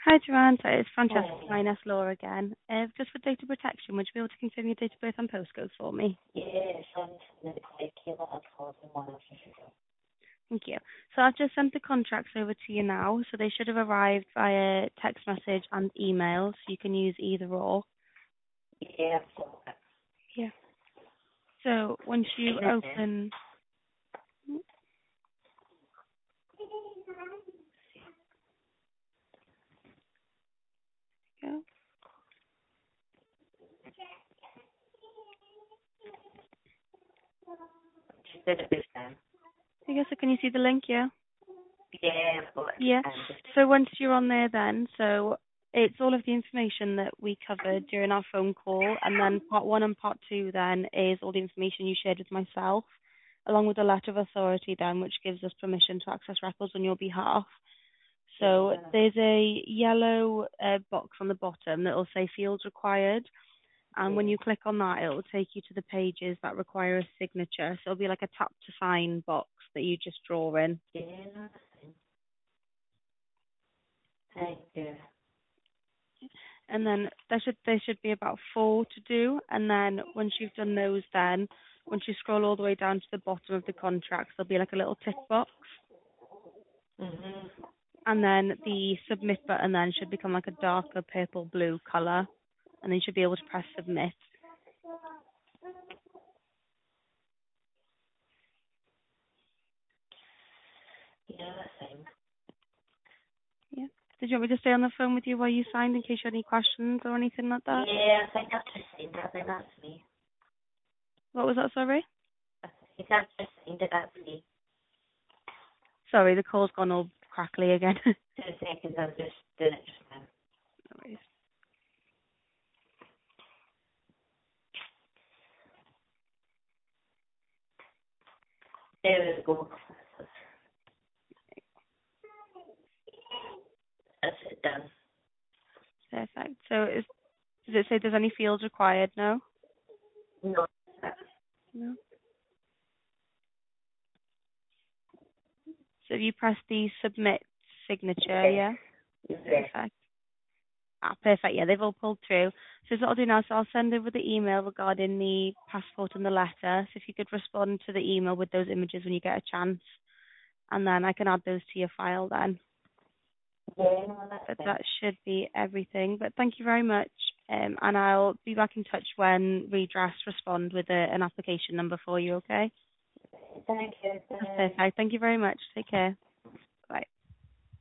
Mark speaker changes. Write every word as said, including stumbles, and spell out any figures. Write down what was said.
Speaker 1: Hi, Joanne. So it's Francesca
Speaker 2: Hi.
Speaker 1: minus Laura again. Uh, just for data protection, would you be able to confirm your date of birth and postcode for me?
Speaker 2: Yes, I'm quite killer at causing one of the
Speaker 1: Thank you. So I've just sent the contracts over to you now, so they should have arrived via text message and email, so you can use either or.
Speaker 2: Yeah, so
Speaker 1: Yeah. So once you
Speaker 2: anything.
Speaker 1: open, yeah.
Speaker 2: She did it this time.
Speaker 1: I guess so can you see the link? Yeah.
Speaker 2: Yeah, but
Speaker 1: Yeah.
Speaker 2: I'm just
Speaker 1: So once you're on there then, so it's all of the information that we covered during our phone call, and then part one and part two then is all the information you shared with myself, along with a letter of authority then, which gives us permission to access records on your behalf. So
Speaker 2: yeah.
Speaker 1: there's a yellow uh, box on the bottom that will say fields required, and when
Speaker 2: Yeah.
Speaker 1: you click on that, it will take you to the pages that require a signature. So it'll be like a tap to sign box that you just draw in.
Speaker 2: Yeah, nothing. Thank you.
Speaker 1: And then there should there should be about four to do, and then once you've done those, then once you scroll all the way down to the bottom of the contracts, there'll be like a little tick box,
Speaker 2: Mhm.
Speaker 1: and then the submit button then should become like a darker purple blue color, and then you should be able to press submit.
Speaker 2: Yeah, nothing.
Speaker 1: Yeah. Did you want me to stay on the phone with you while you signed in case you had any questions or anything like that?
Speaker 2: Yeah, I think I've just seen that. I think that's me.
Speaker 1: What was that, sorry?
Speaker 2: I think I've just seen that. That's me.
Speaker 1: Sorry, the call's gone all crackly again.
Speaker 2: Two seconds. I'm just doing it just now.
Speaker 1: No worries.
Speaker 2: There we go. That's it done.
Speaker 1: Perfect. So is, does it say there's any fields required? No?
Speaker 2: No.
Speaker 1: No. So you press the submit signature,
Speaker 2: Yes.
Speaker 1: yeah?
Speaker 2: Yes.
Speaker 1: Perfect. Ah, perfect. Yeah, they've all pulled through. So what I'll do now, so I'll send over the email regarding the passport and the letter. So if you could respond to the email with those images when you get a chance, and then I can add those to your file then.
Speaker 2: Yeah, no, that's
Speaker 1: But
Speaker 2: fine.
Speaker 1: that should be everything. But thank you very much. Um, and I'll be back in touch when Redress respond with a, an application number for you, okay?
Speaker 2: Thank you.
Speaker 1: That's
Speaker 2: Bye.
Speaker 1: perfect. Thank you very much. Take care.